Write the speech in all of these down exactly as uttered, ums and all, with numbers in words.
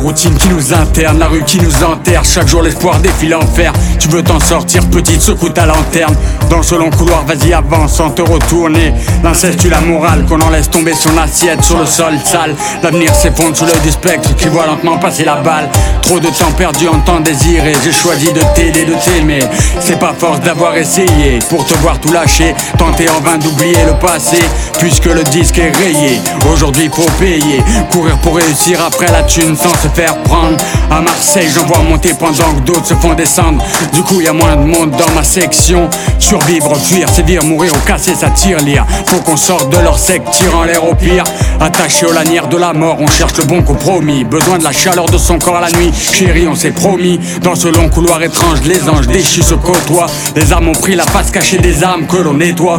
routine qui nous interne, la rue qui nous enterre. Chaque jour l'espoir défile en fer. Tu veux t'en sortir, petite, secoue ta lanterne. Dans ce long couloir, vas-y avance sans te retourner. L'inceste tue la morale, qu'on en laisse tomber son assiette sur le sol sale. L'avenir s'effondre sous l'œil du spectre qui voit lentement passer la balle. Trop de temps perdu en temps désiré, j'ai choisi de t'aider, de t'aimer. C'est pas force d'avoir essayé pour te voir tout lâcher, tenter en vain d'oublier le passé, puisque le disque est rayé. Aujourd'hui faut payer, courir pour réussir après la thune sans se faire prendre. À Marseille j'en vois monter pendant que d'autres se font descendre. Du coup y a moins de monde dans ma section. Survivre, fuir, sévir, mourir ou casser sa tirelire. Faut qu'on sorte de leur secte, tire en l'air au pire. Attaché aux lanières de la mort, on cherche le bon compromis. Besoin de la chaleur de son corps à la nuit, chérie on s'est promis. Dans ce long couloir étrange, les anges déchus se côtoient. Les âmes ont pris la face cachée des âmes que l'on nettoie.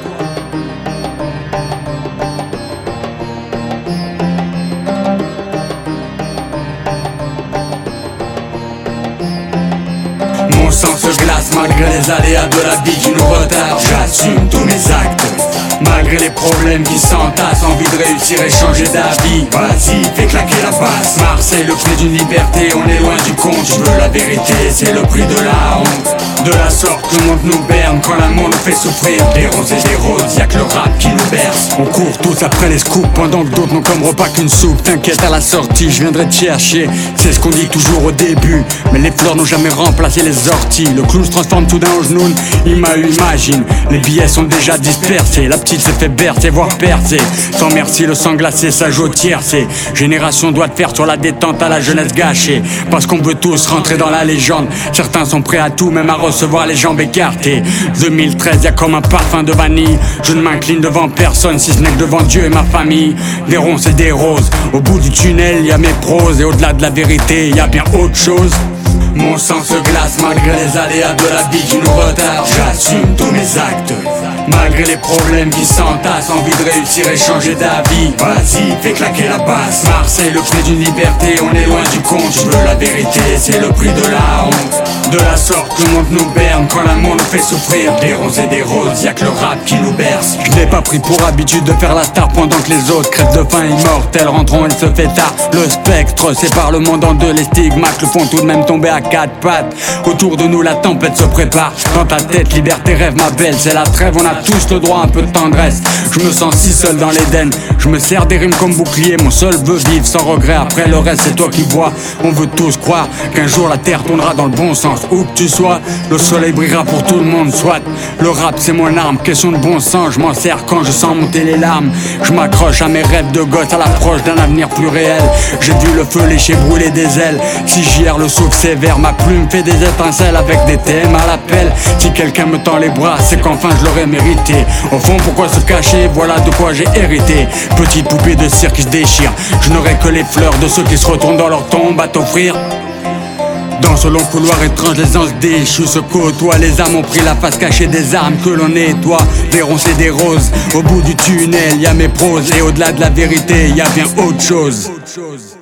Mon sang se glace malgré les aléas de la vie qui nous retarde. J'assume tous mes actes, malgré les problèmes qui s'entassent. Envie de réussir et changer d'avis. Vas-y, fais claquer la basse. Marseille, le prix d'une liberté, on est loin du compte. Je veux la vérité, c'est le prix de la honte. De la sorte, le monde nous berne quand l'amour nous fait souffrir. Des roses et des roses, y'a que le rap qui nous berce. On court tous après les scoops pendant que d'autres n'ont comme repas qu'une soupe. T'inquiète, à la sortie, je viendrai te chercher. C'est ce qu'on dit toujours au début, mais les fleurs n'ont jamais remplacé les orties. Le clown se transforme tout d'un en genoune, il m'a eu, imagine. Les billets sont déjà dispersés, la petite s'est fait bercer, voire percer. Sans merci, le sang glacé, ça joue au tiercé. Génération doit te faire sur la détente à la jeunesse gâchée. Parce qu'on veut tous rentrer dans la légende. Certains sont prêts à tout, même à recevoir les jambes écartées. deux mille treize, y'a comme un parfum de vanille. Je ne m'incline devant personne, si ce n'est que devant Dieu et ma famille. Des ronces et des roses, au bout du tunnel, y'a mes proses. Et au-delà de la vérité, y'a bien autre chose. Mon sang se glace malgré les aléas de la vie qui nous retardent. J'assume tous mes actes, malgré les problèmes qui s'entassent. Envie de réussir et changer d'avis. Vas-y, fais claquer la basse. Marseille, le prix d'une liberté, on est loin du compte. Je veux la vérité, c'est le prix de la honte. De la sorte, le monde nous berne quand l'amour nous fait souffrir. Des roses et des roses, y'a que le rap qui nous berce. Je n'ai pas pris pour habitude de faire la star pendant que les autres crèvent de faim immortels. Rentrons, il se fait tard. Le spectre sépare le monde en deux. Les stigmates le font tout de même tomber à quatre pattes. Autour de nous la tempête se prépare. Dans ta tête, liberté, rêve ma belle. C'est la trêve, on a tous le droit à un peu de tendresse. Je me sens si seul dans l'Éden. Je me sers des rimes comme bouclier. Mon seul veut vivre sans regret. Après le reste c'est toi qui vois. On veut tous croire qu'un jour la terre tournera dans le bon sens. Où que tu sois, le soleil brillera pour tout le monde. Soit le rap c'est mon arme. Question de bon sens, je m'en sers quand je sens monter les larmes. Je m'accroche à mes rêves de gosse, à l'approche d'un avenir plus réel. J'ai vu le feu lécher, brûler des ailes. Si j'y erre le souffle sévère, ma plume fait des étincelles avec des thèmes à l'appel. Si quelqu'un me tend les bras, c'est qu'enfin je l'aurais mérité. Au fond, pourquoi se cacher? Voilà de quoi j'ai hérité. Petite poupée de cire qui se déchire. Je n'aurai que les fleurs de ceux qui se retournent dans leur tombe à t'offrir. Dans ce long couloir étrange, les anges déchus se côtoient. Les âmes ont pris la face cachée des armes que l'on nettoie. Des ronces et des roses, au bout du tunnel, y'a mes proses. Et au-delà de la vérité, y'a bien autre chose.